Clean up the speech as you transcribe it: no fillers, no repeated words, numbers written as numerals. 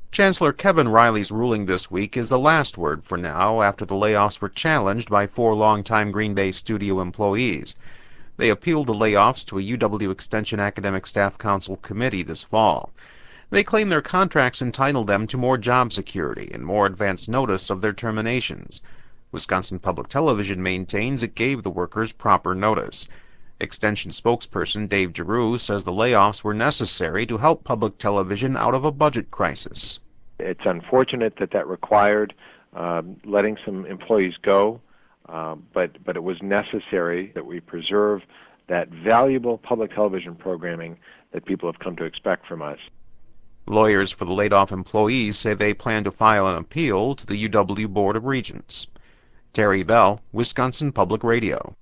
Chancellor Kevin Riley's ruling this week is the last word for now after the layoffs were challenged by 4 longtime Green Bay studio employees. They appealed the layoffs to a UW Extension Academic Staff Council committee this fall. They claim their contracts entitled them to more job security and more advance notice of their terminations. Wisconsin Public Television maintains it gave the workers proper notice. Extension spokesperson Dave Giroux says the layoffs were necessary to help public television out of a budget crisis. It's unfortunate that required letting some employees go, but it was necessary that we preserve that valuable public television programming that people have come to expect from us. Lawyers for the laid-off employees say they plan to file an appeal to the UW Board of Regents. Terry Bell, Wisconsin Public Radio.